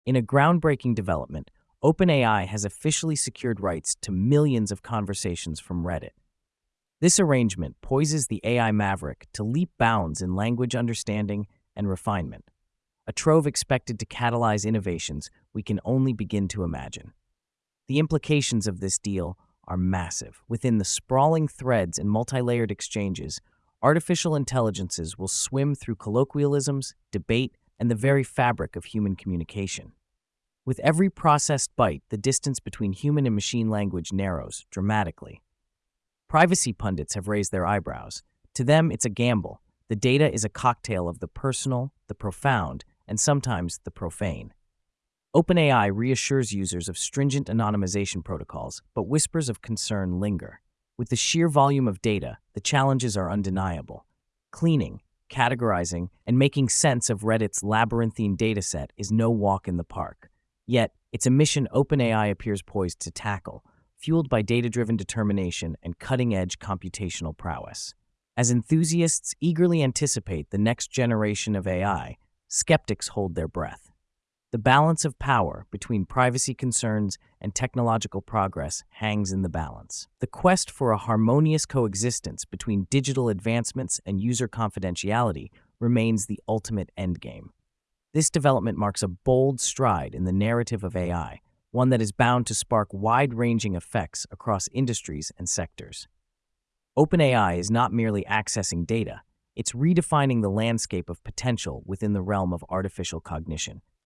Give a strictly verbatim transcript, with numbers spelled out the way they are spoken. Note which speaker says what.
Speaker 1: In a groundbreaking development, OpenAI has officially secured rights to millions of conversations from Reddit. This arrangement poises the A I maverick to leap bounds in language understanding and refinement, a trove expected to catalyze innovations we can only begin to imagine. The implications of this deal are massive. Within the sprawling threads and multi-layered exchanges, artificial intelligences will swim through colloquialisms, debate, and the very fabric of human communication. With every processed byte, the distance between human and machine language narrows dramatically. Privacy pundits have raised their eyebrows. To them, it's a gamble. The data is a cocktail of the personal, the profound, and sometimes the profane. OpenAI reassures users of stringent anonymization protocols, but whispers of concern linger. With the sheer volume of data, the challenges are undeniable. Cleaning, categorizing, and making sense of Reddit's labyrinthine dataset is no walk in the park. Yet, it's a mission OpenAI appears poised to tackle, fueled by data-driven determination and cutting-edge computational prowess. As enthusiasts eagerly anticipate the next generation of A I, skeptics hold their breath. The balance of power between privacy concerns and technological progress hangs in the balance. The quest for a harmonious coexistence between digital advancements and user confidentiality remains the ultimate endgame. This development marks a bold stride in the narrative of A I, one that is bound to spark wide-ranging effects across industries and sectors. OpenAI is not merely accessing data, it's redefining the landscape of potential within the realm of artificial cognition.